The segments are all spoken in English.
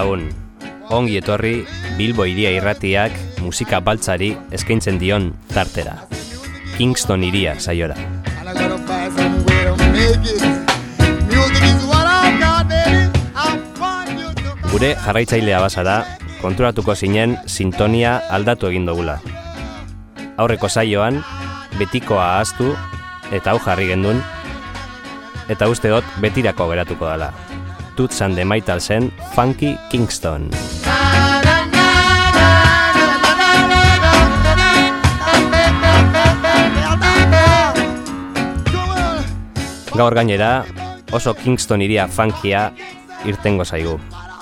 lagun, ongi etorri Bilbo Hiria Irratiak musika baltzari eskaintzen dion tartera. Kingston Hiria saiora. Gure jarraitzailea bazara, konturatuko zinen sintonia aldatu egin dugula. Aurreko saioan, betikoa ahaztu eta hau jarri gendun, eta uste dut betirako geratuko dela. Toots and the Maytalsen Funky Kingston. Gaur gainera, oso Kingston Hiria funkia irtengo zaigu.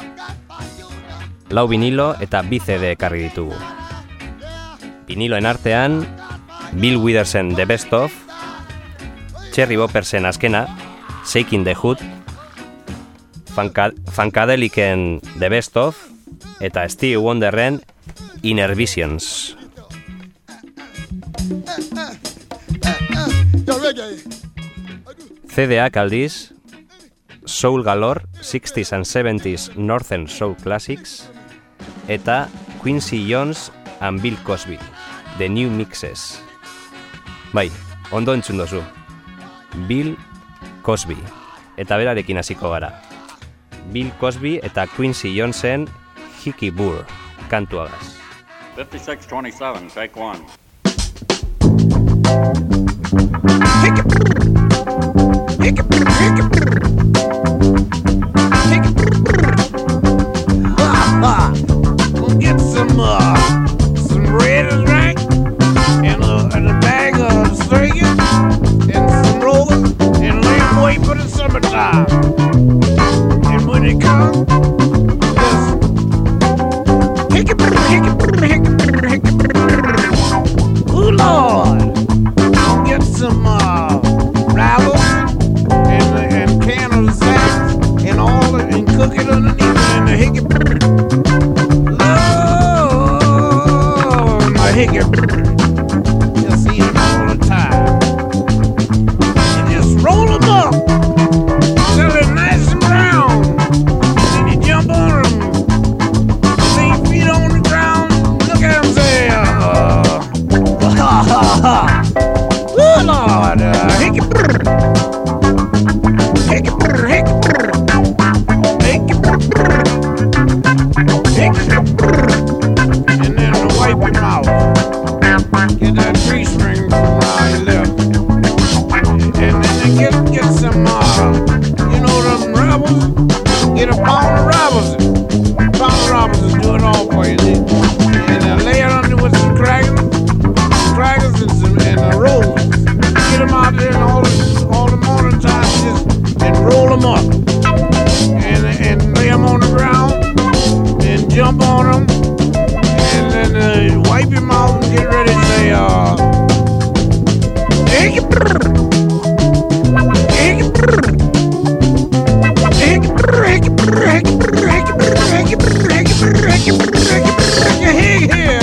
4 vinilo eta 2 CD ekarri ditugu. Viniloen artean, Bill Withersen The Best Of, Cherry Boppersen azkena, Shaking the Hood, Funkadeliken The Best Of, eta Stevie Wonderren Inner Visions. CD-ak aldiz, Soul Galore, 60s and 70s Northern Soul Classics, eta Quincy Jones and Bill Cosby, The New Mixes. Bai, ondo entzun dozu. Bill Cosby, eta berarekin hasiko gara. Bill Cosby eta Quincy Jonesen Hickey Burr, kantuagaz. 5627, take one. Hickey Burr. Hickey Burr, Hickey Burr. Hickey Burr. We'll get some red and right, and a bag of stringers, and some rollers, and lay them wait for the summertime. And when it comes, just hickey Burr, hickey Burr, hickey Burr, hickey Burr. Ooh, Lord. We'll get some rabble and can of sass and all that, and cook it underneath it in the hickey Burr. Lord, my hickey Burr. Just eat them all the time. And just roll them up till they're nice and brown. Then you jump on them. Lay your feet on the ground. Look at them say, ha ha ha. Oh Lord, hickey Burr. Hickey Burr, hickey Burr. Hickey Burr, hickey Burr. And then wipe your mouth. Get that grease ring from around your lip. And then get some, you know them rebels? Get a pound of rebels. A pound of rebels is doing all for you. And lay it under with some crackers and the rolls. Get them out there and all the morning time and roll them up. And lay them on the ground and jump on them. And then wipe your mouth and get ready to say, hickey Burr. Hickey Burr. Hickey Burr, hickey Burr, hickey Burr, hickey Burr, hickey Burr, hickey Burr, hickey Burr, hickey Burr, hickey Burr.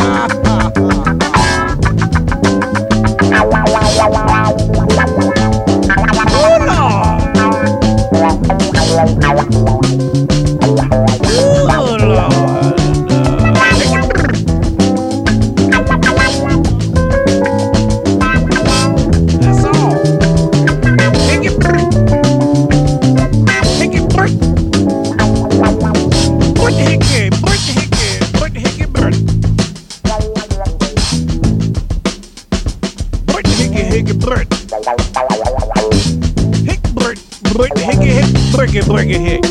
Break it, hick.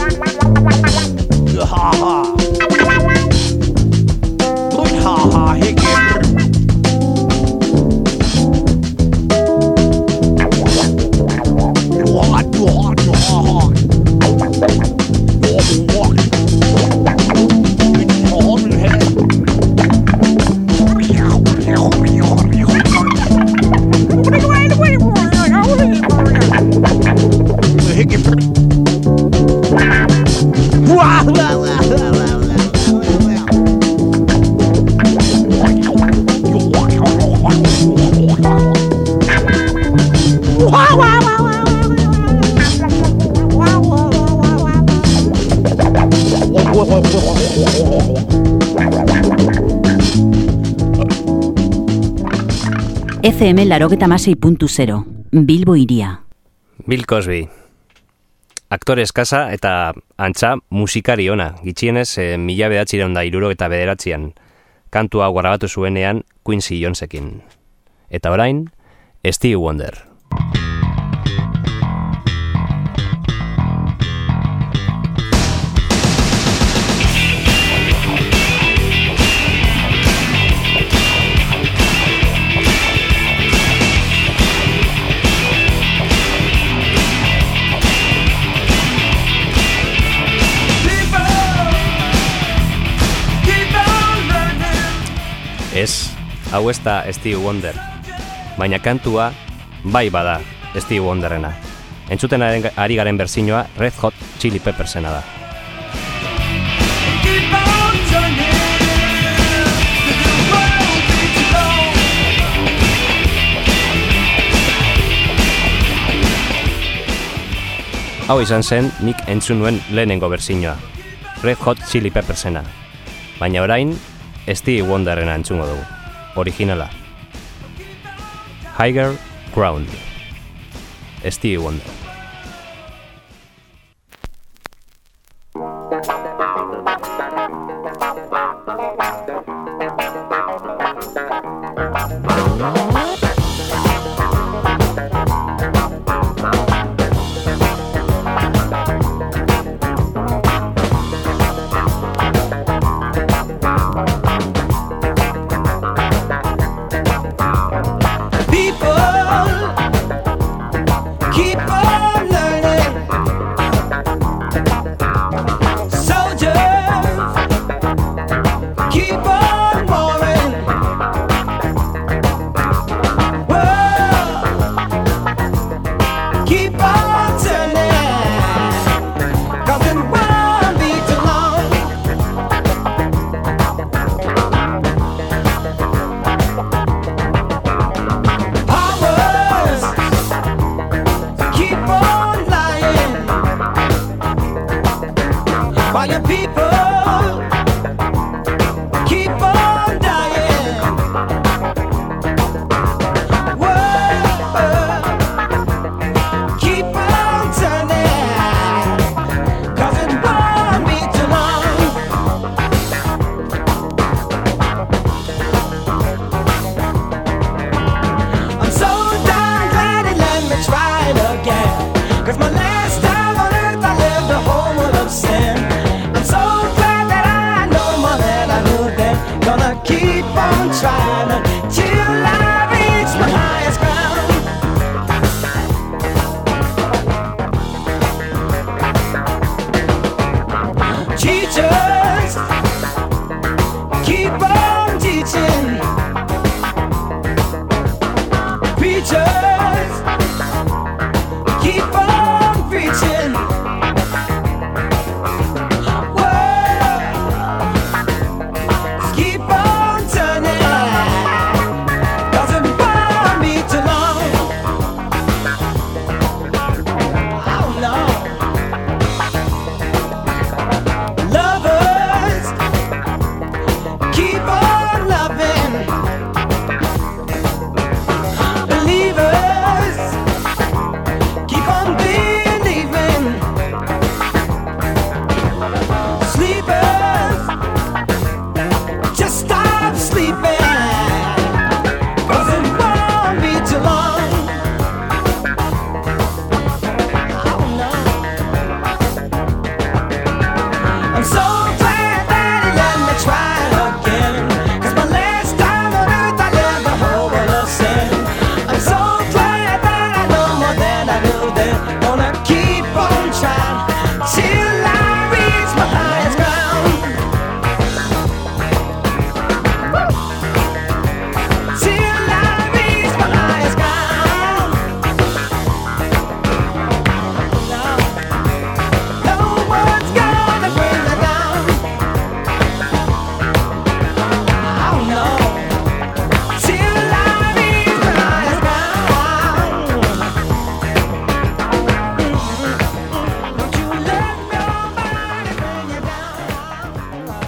Ha ha. Good ha ha, hick. Hickey. Wow, wow, wow, wow. FM 96.0, Bilbo hiria. Bill Cosby. Aktore eskasa eta antza musikari ona, gitxienez 1979an kantu hau grabatu zuenean Quincy Jonesekin. Eta orain, Stevie Wonder. Ez, hau ez da Stevie Wonder, baina kantua bai bada Stevie Wonderrena. Entzuten ari garen berzinoa Red Hot Chili Peppersena da. Hau izan zen nik entzun nuen lehenengo berzinoa, Red Hot Chili Peppersena, baina orain Stevie Wonderrena entzungo dugu, originala. Higher Ground, Stevie Wonder.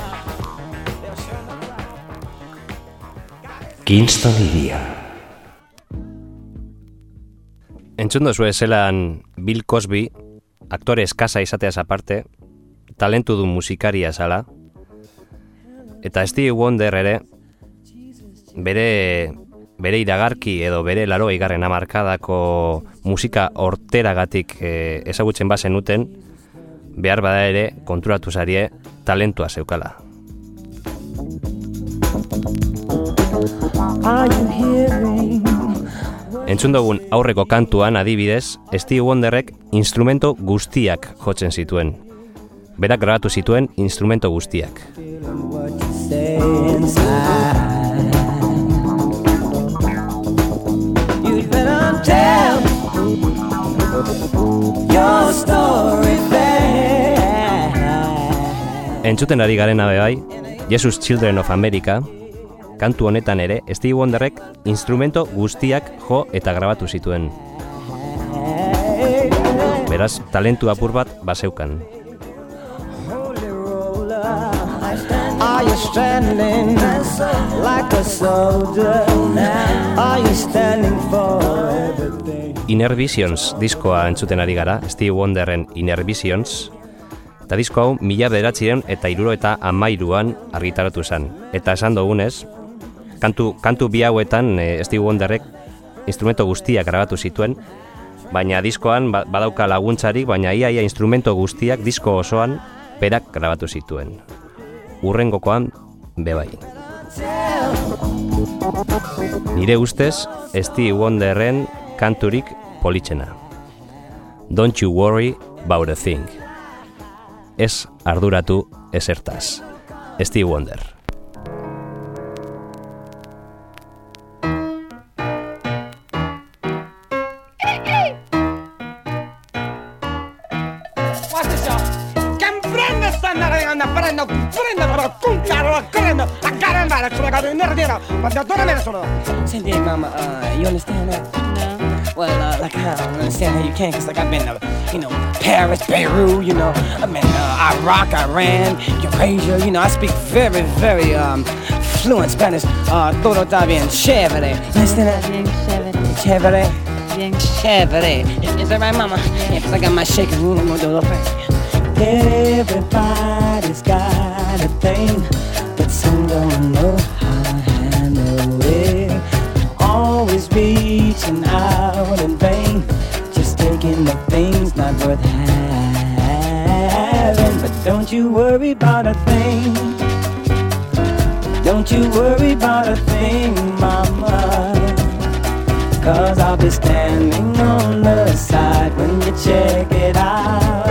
Kingston iria. Entzun duzu zelan Bill Cosby, aktore eskasa izateaz aparte, talentu du musikaria zala, eta Stevie Wonder ere, bere iragarki edo bere 80. hamarkadako musika horteragatik ezagutzen bazen uten, behar bada ere konturatu zarie talentua zeukala. Entzun dugun aurreko kantuan adibidez, Stevie Wonderrek instrumento guztiak jotzen zituen. Berak grabatu zituen instrumento guztiak. Entzuten ari garena bai, Jesus Children of America, kantu honetan ere, Stevie Wonderrek instrumento guztiak jo eta grabatu zituen. Beraz, talentu apur bat baseukan. Are you standing like a soldier? Are you standing for everything? Inner Visions diskoa entzuten ari gara, Stevie Wonderren Inner Visions. Eta disko hau 1973an argitaratu zen. Eta esan dugunez, kantu bi hauetan Stevie Wonderrek instrumento guztiak grabatu zituen, baina diskoan badauka laguntzarik, baina iaia instrumento guztiak disko osoan berak grabatu zituen. Urrengokoan bebai. Nire ustez, Stevie Wonderren kanturik politxena. Don't you worry about a thing. Ez arduratu ezertaz. Stevie Wonder. Senti, Mama, you understand that? No. Well, like, I don't understand how you can, because, like, I've been to, Paris, Beirut, I've been Iraq, Iran, Eurasia, I speak very, very, fluent Spanish. Todo está bien chévere. You understand that? Bien chévere. Chévere? Bien chévere. Is that right, Mama? Yeah, because I got my shaking room, I'm going to do a little thing. Everybody's got a thing, but some don't know how to handle it. Always reaching out in vain, just taking the things not worth having. But don't you worry about a thing. Don't you worry about a thing, Mama, 'cause I'll be standing on the side when you check it out.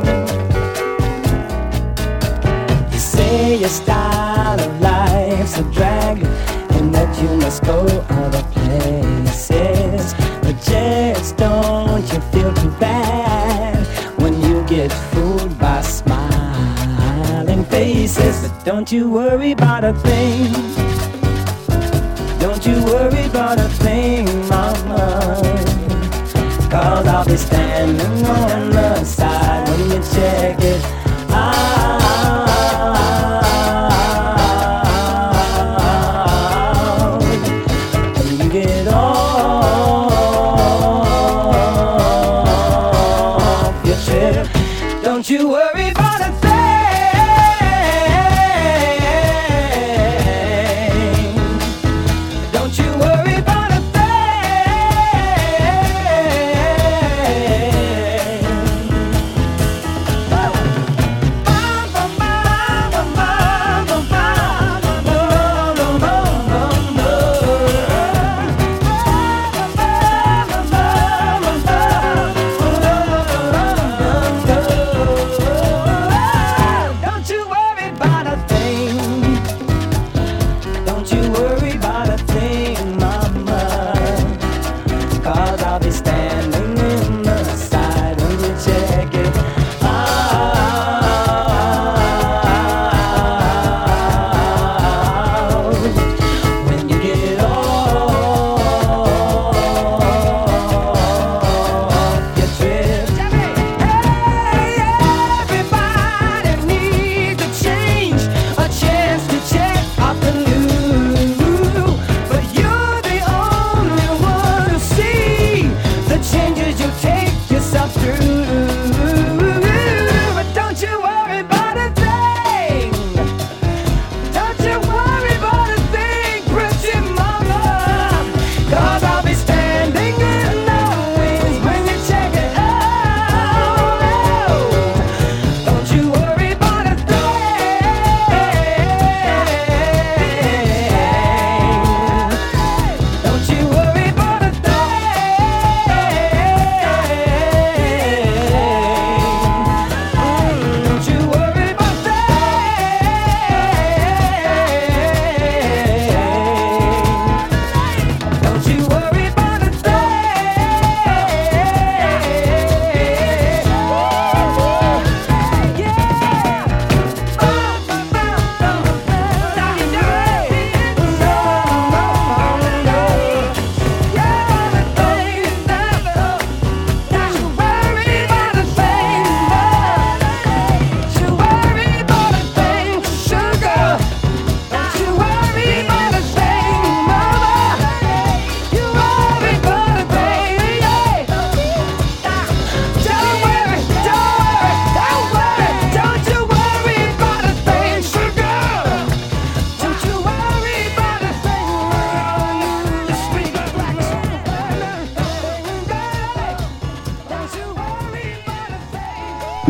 You say your style of life's a drag and that you must go other places, but just don't you feel too bad when you get fooled by smiling faces. But don't you worry about a thing. Don't you worry about a thing, Mama, 'cause I'll be standing on the side when you check it out. When you get off your trip, don't you worry about a thing.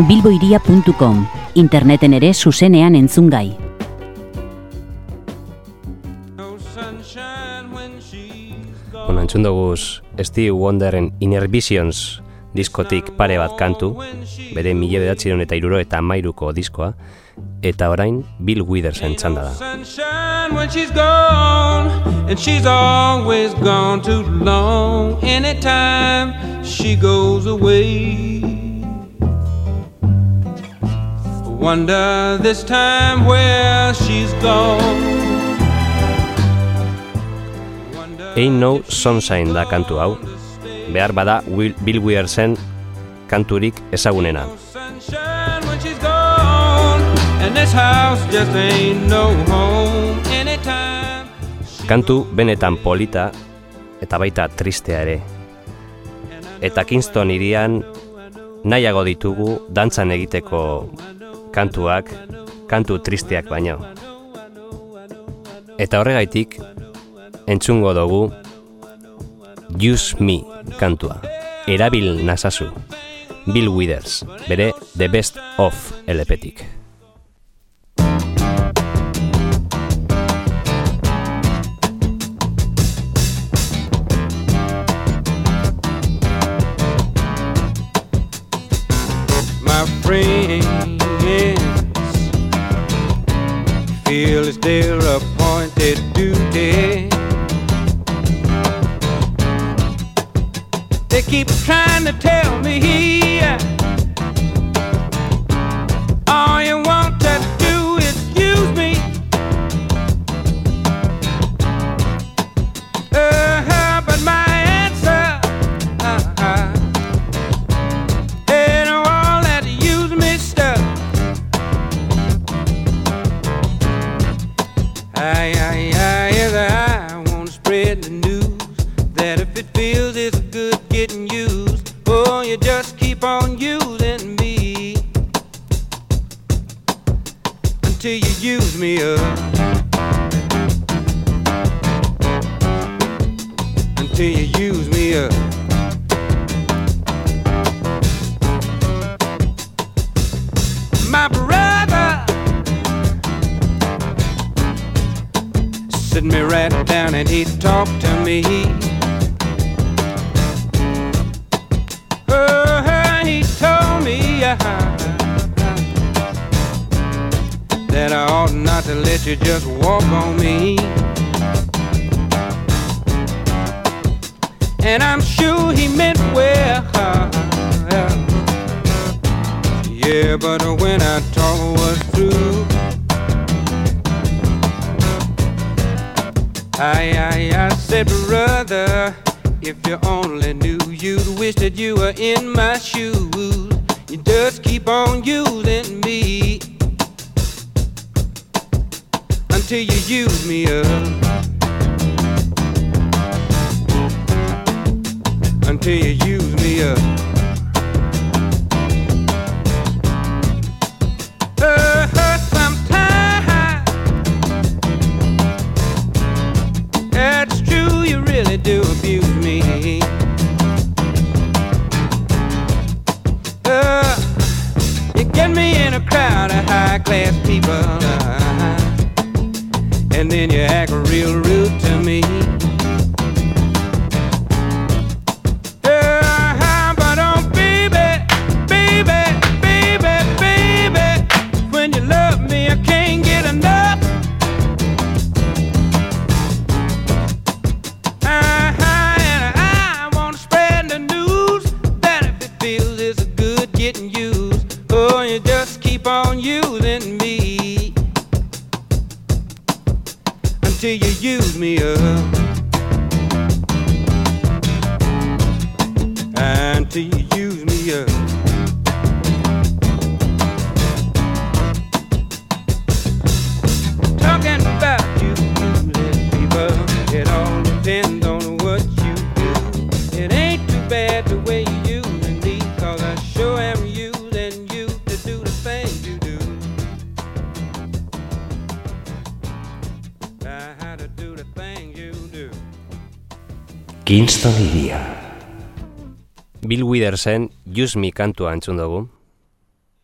bilboiria.com, interneten ere zuzenean entzungai. Entzun duguz Stevie Wonderen Inner Visions diskotik pare bat kantu, bere 1973ko diskoa, eta orain Bill Withersen txanda da. When she's gone, and she's always gone too long. Anytime she goes away, wonder this time where she's gone. Ain't No Sunshine da kantu hau, behar bada Bill Withersen kanturik ezagunena. Kantu benetan polita eta baita tristea ere. Eta Kingston hirian nahiago ditugu dantzan egiteko kantuak, kantu tristeak baino. Eta horregaitik entzungo dugu Use Me kantua. Erabil nazazu. Bill Withers, bere The Best Of LPtik. My friends feel it's their appointed duty. They keep trying to tell me all you want to do is use me. But my answer ain't all that use me stuff. I want to spread the news that if it feels it's good getting used, oh, you just keep on using me until you use me up, until you use me up. My brother sit me right down and he talked to me. He told me that I ought not to let you just walk on me. And I'm sure he meant well. Yeah, but when our talk was through, I said, brother, if you only knew, you'd wish that you were in my shoes. You just keep on using me until you use me up, until you use me up. Sometimes that's true, you really do abuse me. You get me in a crowd of high-class people, and then you act real rude to me. But oh, baby, baby, baby, baby, when you love me, I can't get enough. And I want to spread the news that if it feels it's good getting used, oh, you just keep on using me until you use me up, until you use me up. Talking about you, people, it all depends on what you do. It ain't too bad the way you using me, 'cause I sure am using you to do the things you do. I had to do the things you do. Kingston iria. Bill Withersen Use Me kantua entzun dugu.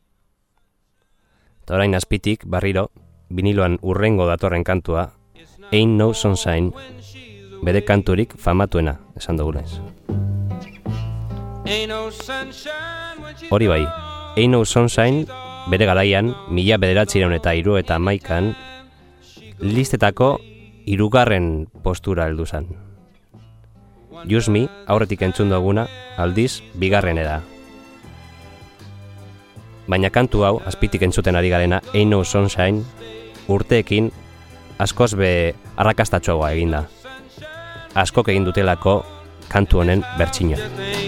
Eta orain azpitik, barriro, viniloan urrengo datorren kantua, Ain't No Sunshine, bere kanturik famatuena, esan dugunez. Hori bai, Ain't No Sunshine, bere garaian, 1971an, listetako 3. postura heldu zen. Use Me, aurretik entzun duguna, aldiz, 2. da. Baina kantu hau, azpitik entzuten ari garena, Ain't No Sunshine, urteekin, askoz be arrakastatxoa eginda. Askok egin dutelako kantu honen bertsinoa.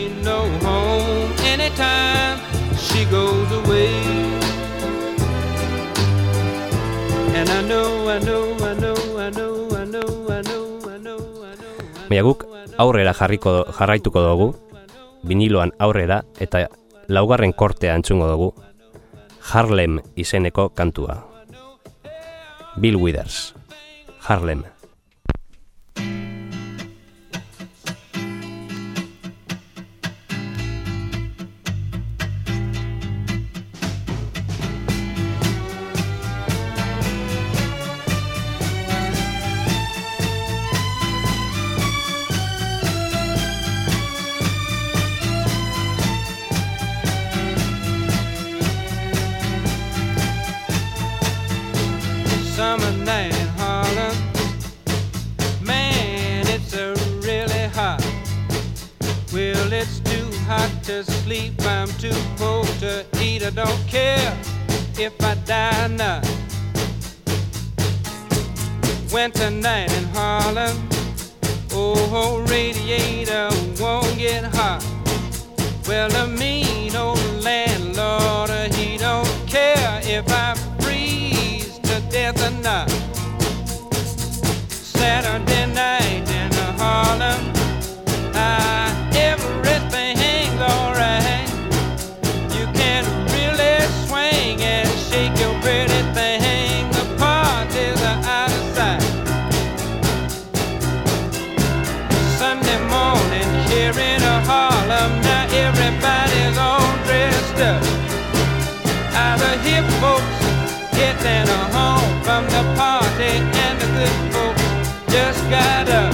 Baina guk aurrera jarraituko dugu, viniloan aurrera eta 4. kortea entzungo dugu, Harlem izeneko kantua. Bill Withers, Harlem. Summer night in Harlem, man, it's really hot. Well, it's too hot to sleep, I'm too poor to eat. I don't care if I die or not. Winter night in Harlem, oh, radiator won't get hot. Well, the mean old landlord, he don't care if I death or not. Saturday night in Harlem, everything's alright. You can really swing and shake your pretty thing. The parties are out of sight. Sunday morning here in Harlem, now everybody's all dressed up. The hip folks getting home from the party and the good folks just got up.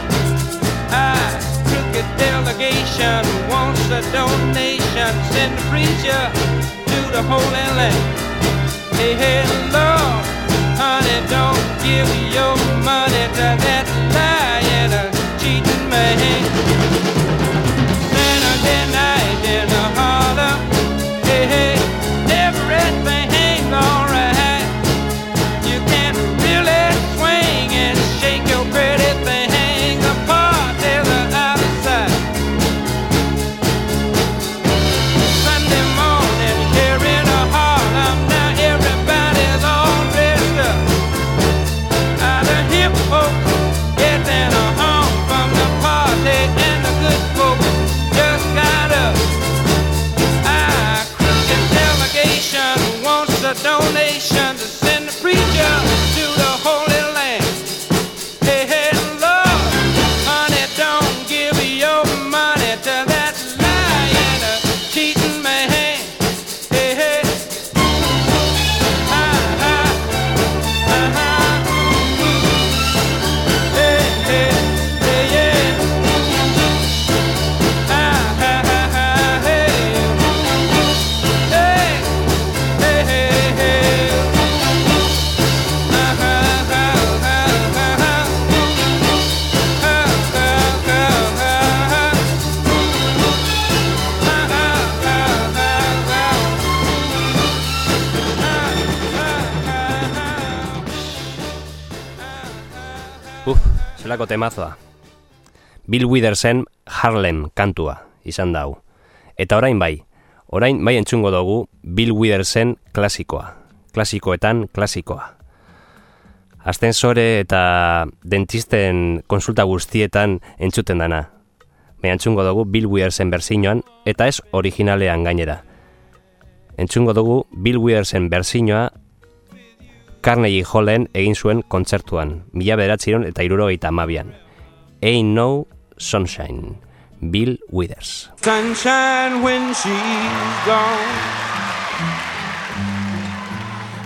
Crooked delegation wants a donation. Send the preacher to the Holy Land. Hey, hey, Lord, honey, don't give your money to that lying, cheating man. Saturday night in Harlem, hey, hey, everything ain't alright. You can really swing and shake your pretty thing apart. There's an out of sight. Sunday morning here in Harlem, now everybody's all dressed up. The hip folks getting home from the party and the good folks just got up. Crooked delegation wants a donation to send the preacher to the Holy Land. Hey, hey, Lord, honey, don't give your money to that lying, cheating man. Hey, hey, hey, hey, hey, yeah. Zelako temazoa. Bill Withersen Harlem kantua izan dau. Eta orain bai entzungo dugu Bill Withersen klasikoa. Klasikoetan klasikoa. Astensore eta dentisten konsulta guztietan entzuten dana. Me entzungo dugu Bill Withersen berzinoan eta ez originalean gainera. Entzungo dugu Bill Withersen berzinoa Carnegie Hallen egin zuen kontzertuan, 1972an. Ain't No Sunshine, Bill Withers. Sunshine when she's gone,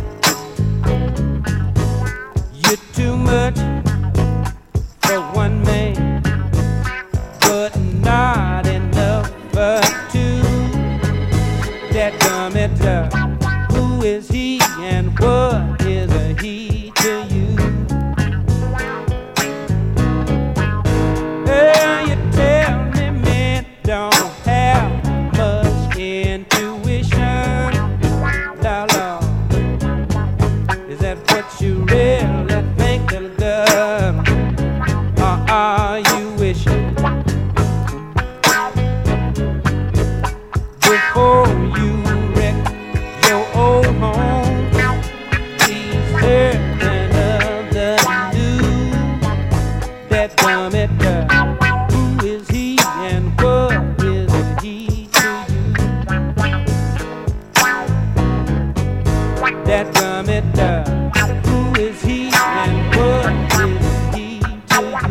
Who is he and what is he to you? That gummit, who is he and what is he to you?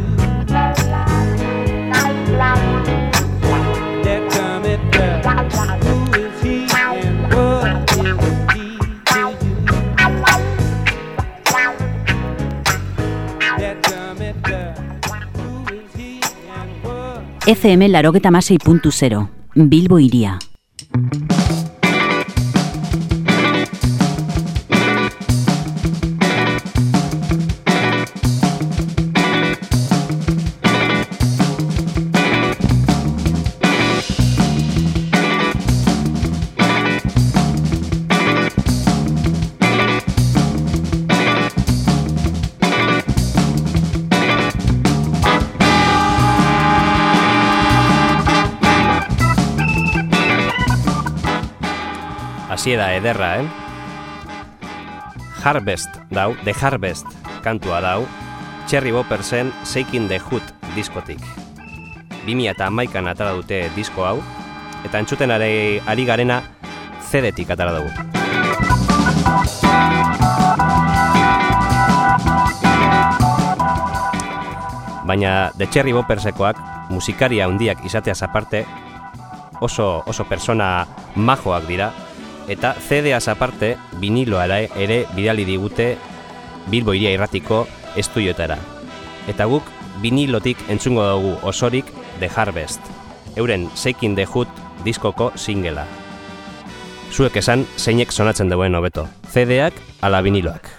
That gummit, who is he and what is he to you? That gummit, who is he and what? FM 96.0, Bilbo Hiria. Hasiera ederra, Harvest dau, The Harvest kantua dau, Cherry Boppersen Shaking the Hood diskotik. 2011an atara dute disko hau, eta entzuten ari garena CD-tik atara dugu. Baina The Cherry Boppersekoak musikaria handiak izateaz aparte oso persona majoak dira, eta CD-az aparte viniloa ere bidali digute Bilbo Hiria Irratiko estudioetara. Eta guk vinilotik entzungo dugu osorik The Harvest, euren Shaking the Hood diskoko singela. Zuek esan zeinek sonatzen duen hobeto, CD-ak ala viniloak.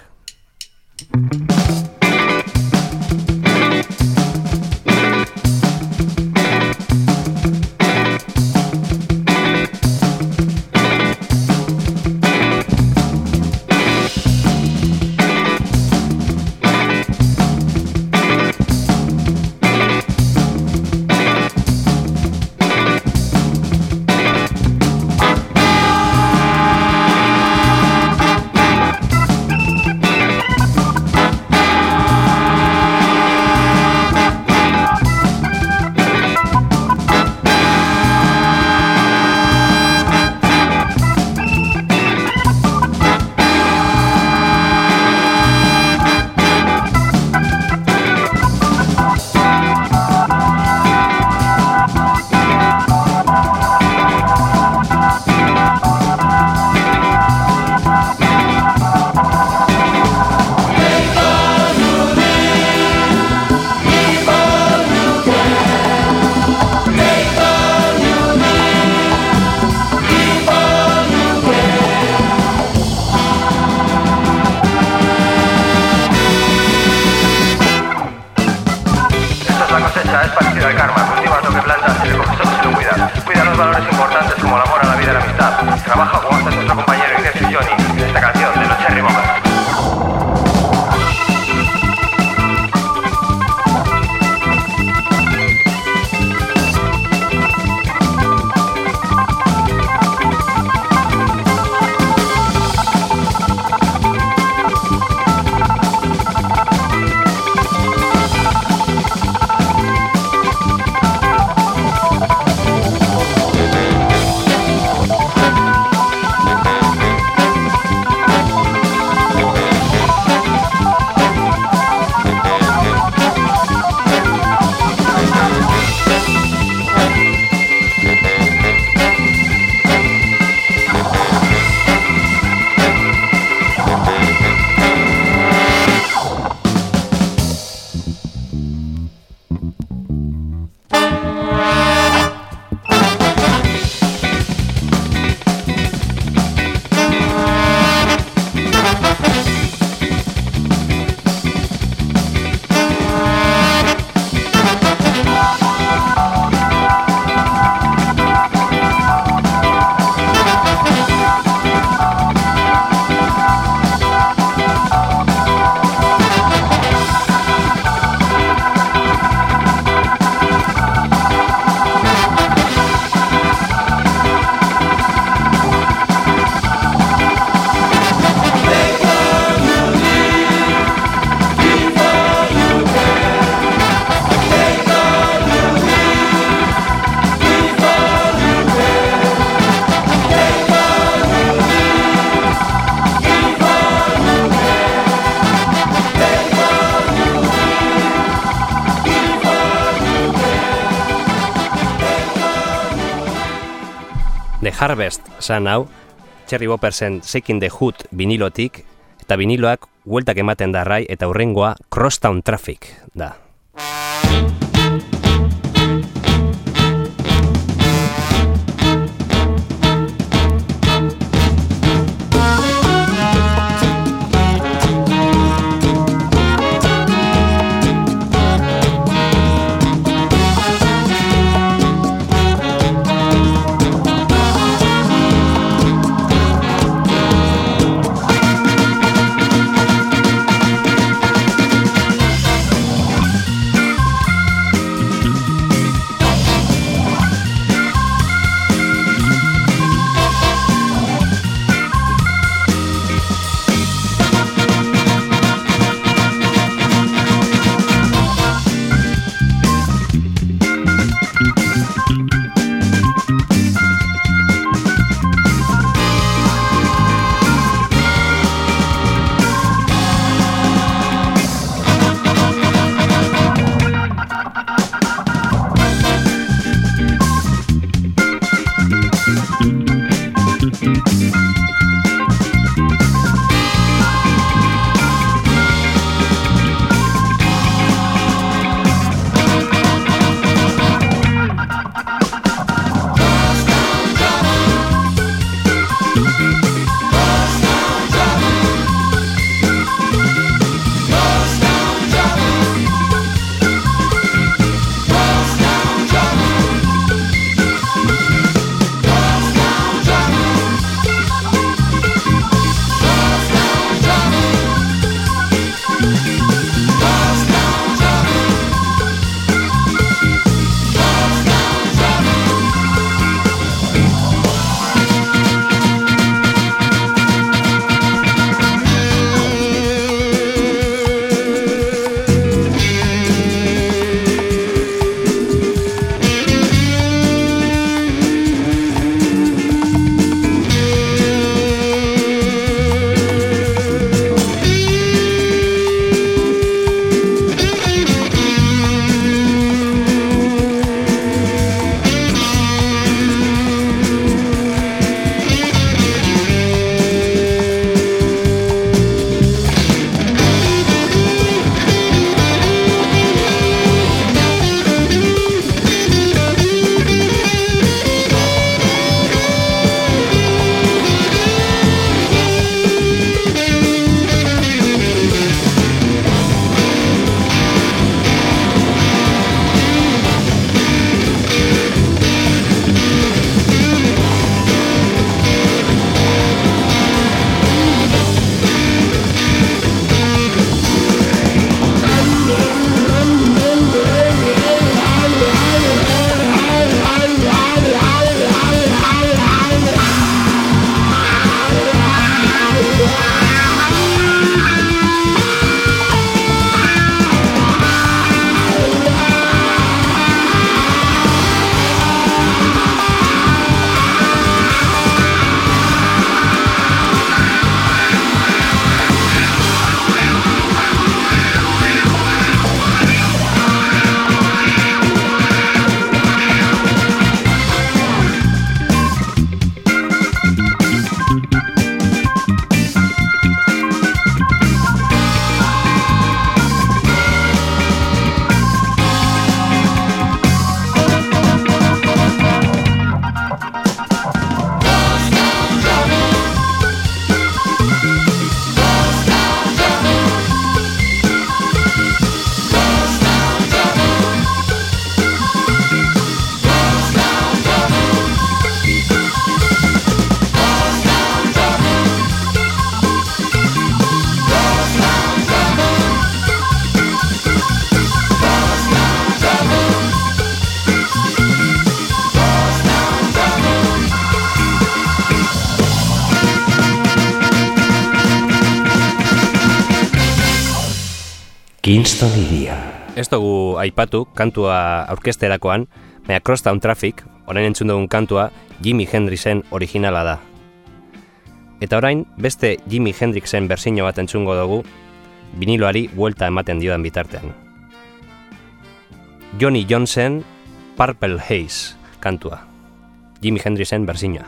The Harvest zan hau, Cherry Boppersen Shaking the Hood vinilotik, eta viniloak hueltak ematen darrai, eta hurrengoa Crosstown Traffic da. Kingston iria. Ez dugu aipatu kantua aurkezterakoan, baina Crosstown Traffic, orain entzun dugun kantua, Jimi Hendrixen originala da. Eta orain, beste Jimi Hendrixen berzino bat entzungo dugu, viniloari buelta ematen diodan bitartean. Johnny Johnson, Purple Haze kantua. Jimi Hendrixen berzioa.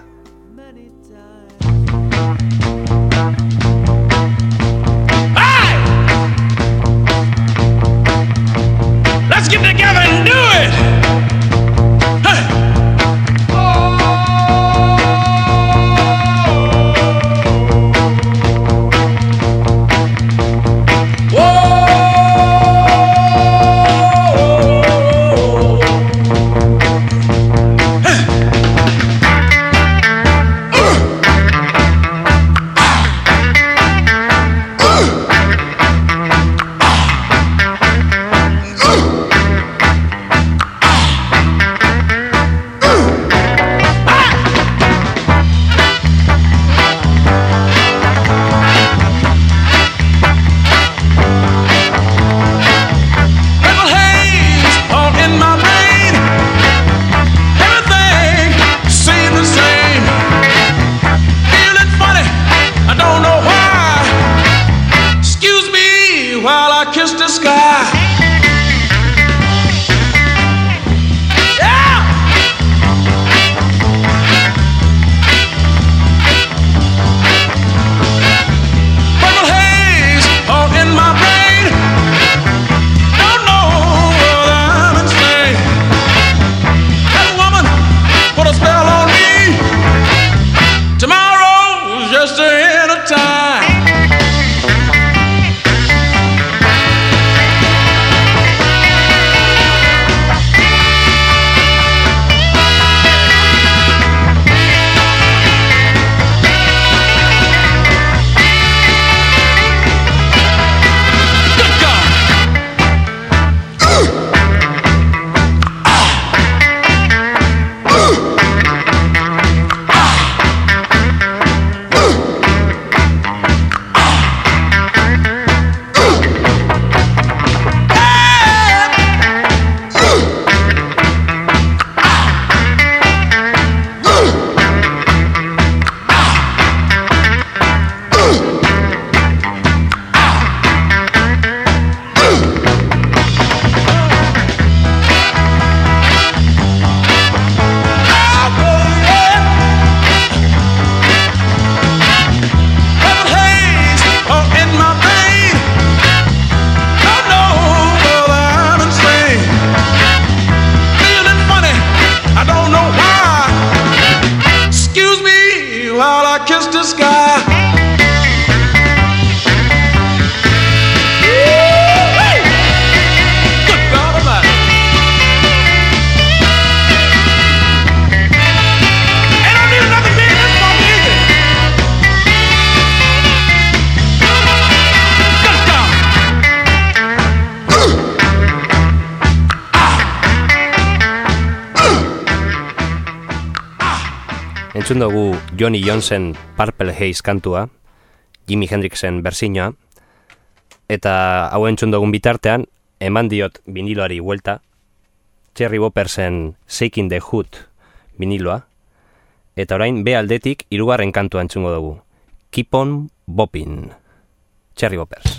Let's get together and do it! Hey! Entzun dugu Johnny Jonesen Purple Haze kantua, Jimi Hendrixen berzioa, eta hau entzun dugun bitartean, eman diot viniloari vuelta, Cherry Boppersen Shaking the Hood viniloa, eta orain B aldetik hirugarren kantua entzungo dugu, Keep on Bopping, Cherry Boppers.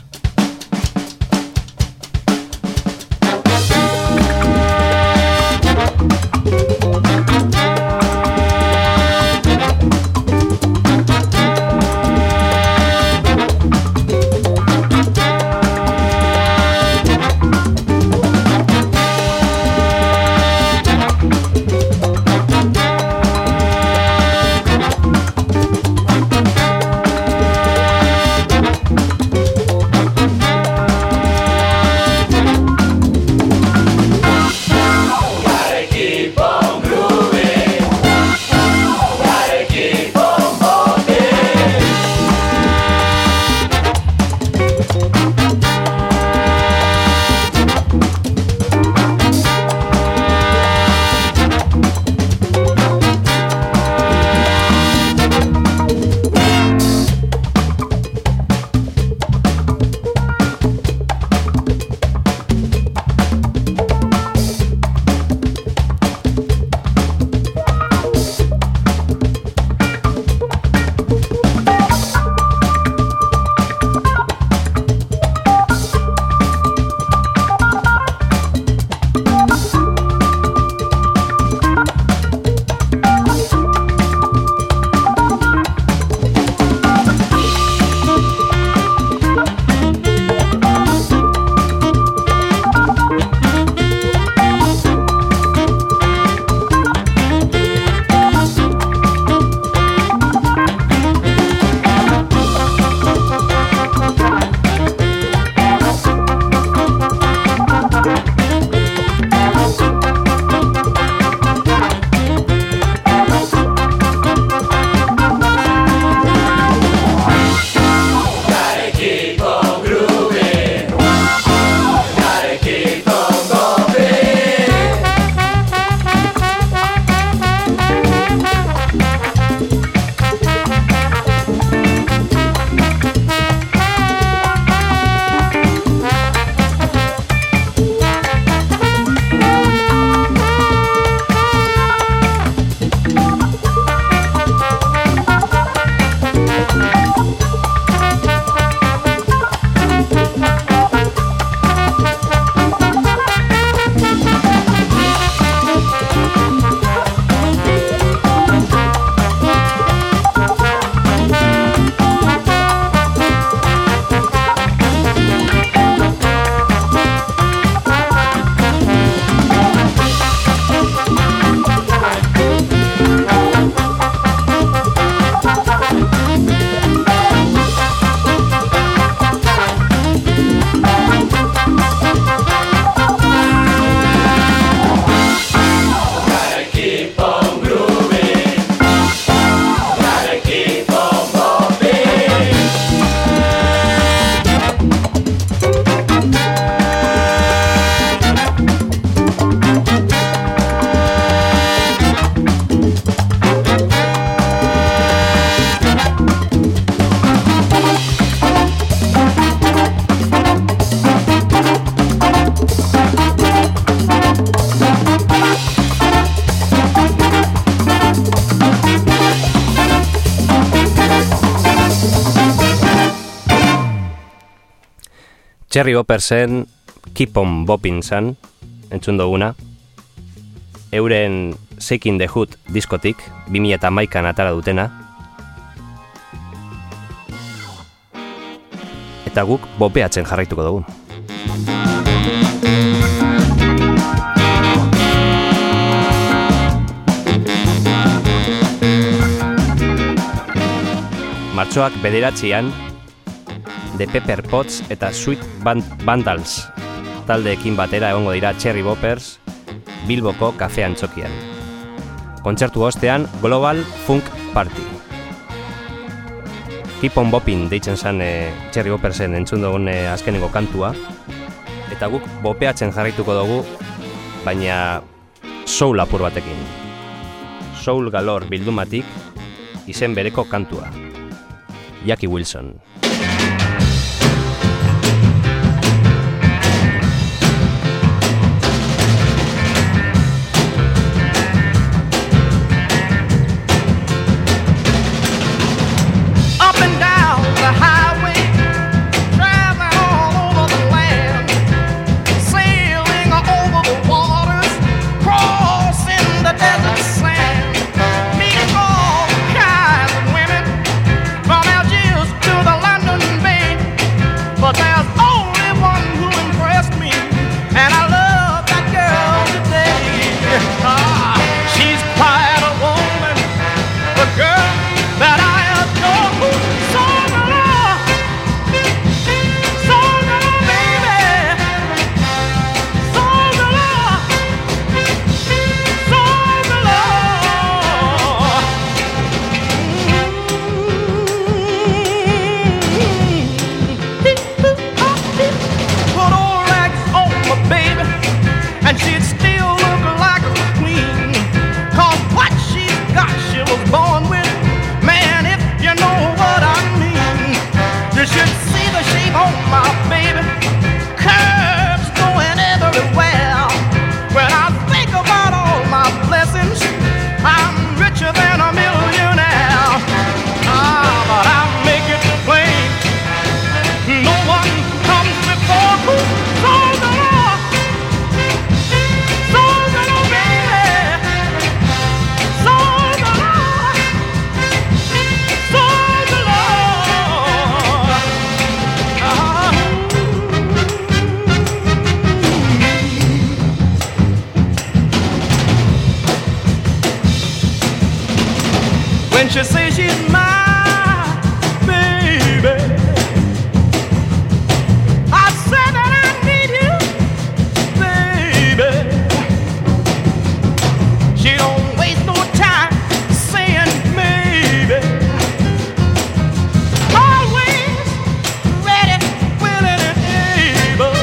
Cherry Boppersen Keep on Bopping zan, entzun duguna. Euren Shaking the Hood diskotik, 2011an atara dutena. Eta guk bopeatzen jarraituko dugu. Martxoak 9an, The Pepper Pots eta Sweet Vandals taldeekin batera egongo dira Cherry Boppers Bilboko kafe antzokian. Kontzertu ostean Global Funk Party. Keep on Bopping deitzen zan Cherry Boppersen entzun dugun azkenengo kantua. Eta guk bopeatzen jarraituko dugu, baina soul apur batekin. Soul galor bildumatik izen bereko kantua. Jackie Wilson. She says she's my baby. I said that I need you, baby. She don't waste no time saying maybe. Always ready, willing and able.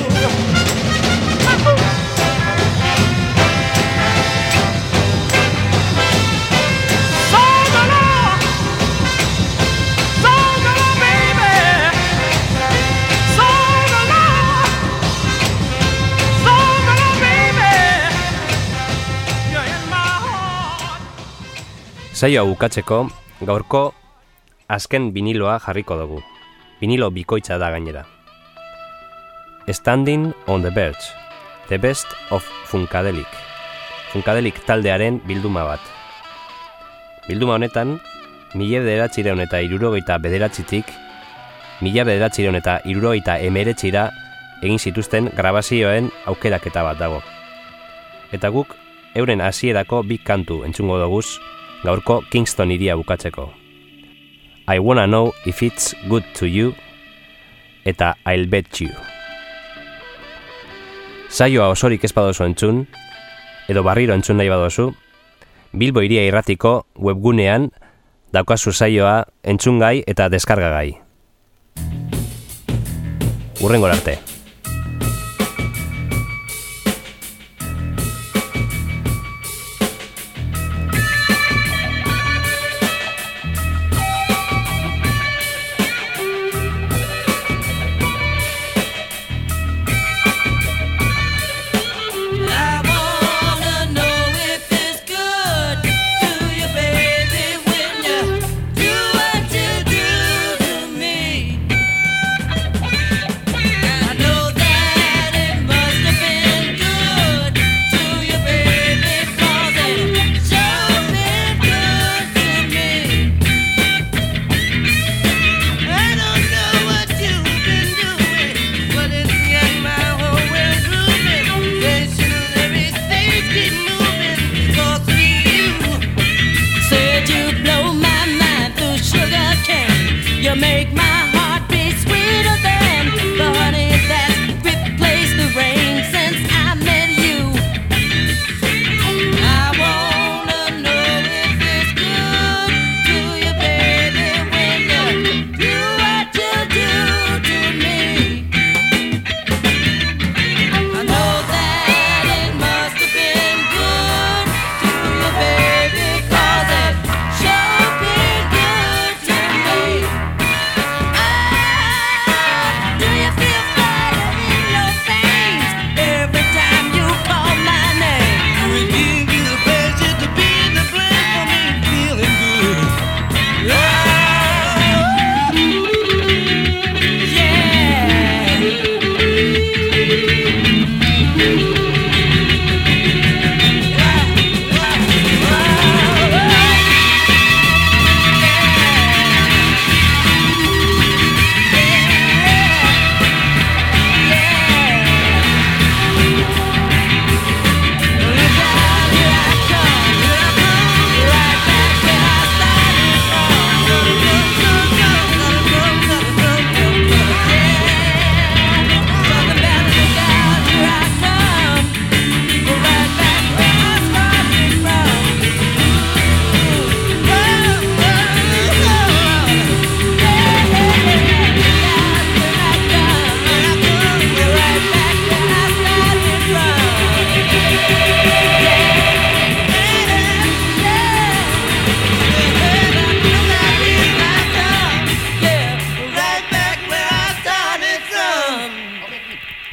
Saioa bukatzeko, gaurko azken biniloa jarriko dugu. Vinilo bikoitza da gainera. Standing on the Verge, the best of Funkadelic. Funkadelic taldearen bilduma bat. Bilduma honetan, 1969tik 1979 egin zituzten grabazioen aukeraketa bat dago. Eta guk euren hasierako bi kantu entzungo doguz gaurko Kingston iria bukatzeko. I Wanna Know If It's Good To You eta I'll Bet You. Saioa osorik ez badozu entzun, edo barriro entzun nahi badozu, Bilbo Iria Irratiko webgunean daukazu saioa entzungai eta deskargagai. Hurrengora arte. Yeah.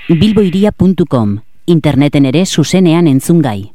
bilboiria.com, interneten ere zuzenean entzungai.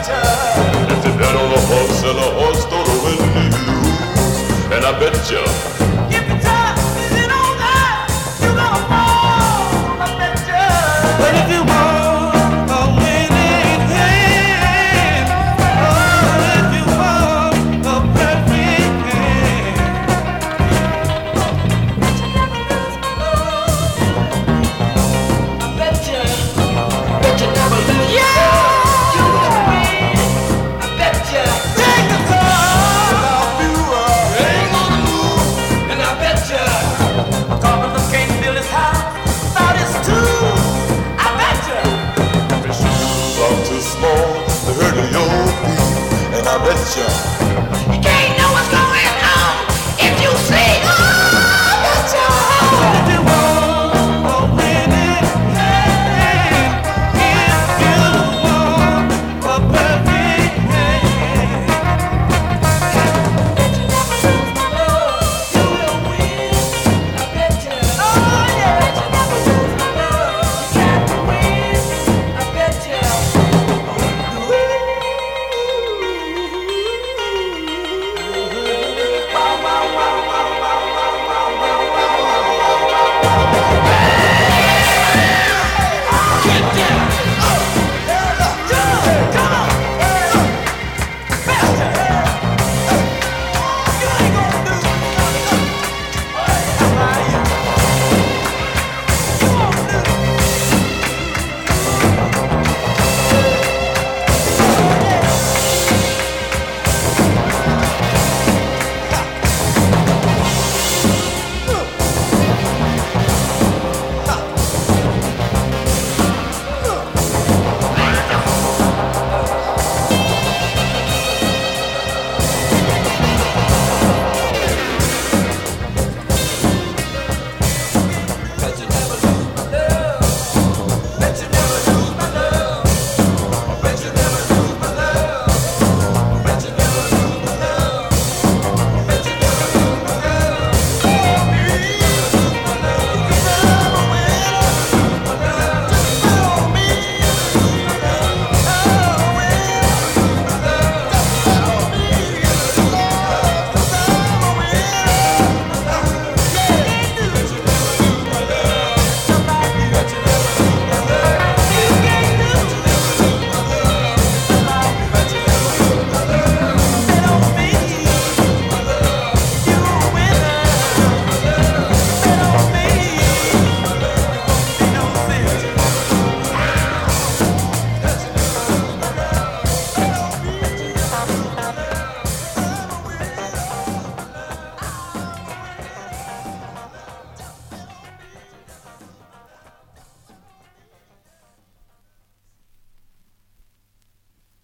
And I bet you